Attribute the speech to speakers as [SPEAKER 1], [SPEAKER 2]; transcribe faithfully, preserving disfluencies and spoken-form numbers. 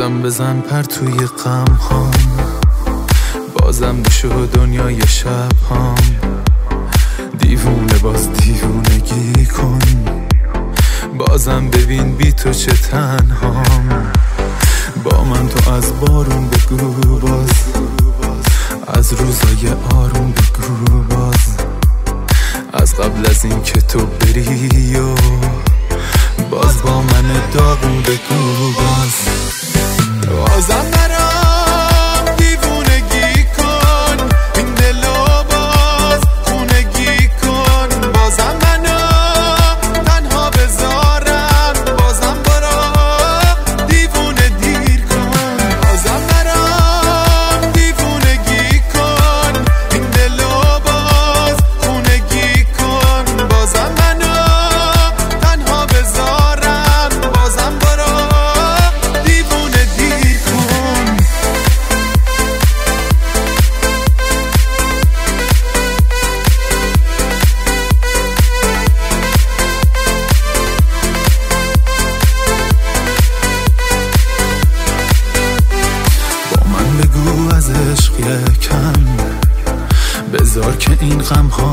[SPEAKER 1] بازم بزن پر توی غم هام، بازم بشو دنیای شب هام. دیوونه باز دیوونگی کن، بازم ببین بی تو چه تنهام. با من تو از بارون بگو باز، از روزای آروم بگو باز، از قبل از این که تو بری و باز با من داغون بگو باز. بازم برام دیوونگی کن، این دلو باز خونگی کن. بازم منو تنها بذارم، بازم برام دیوونه دیر کن. بازم برام دیوونگی کن، این دلو باز خونگی کن. بازم منو تنها بذارم، بازم برام دیوونه دیر کن. با من بگو از عشق یکم، بذار که این غم ها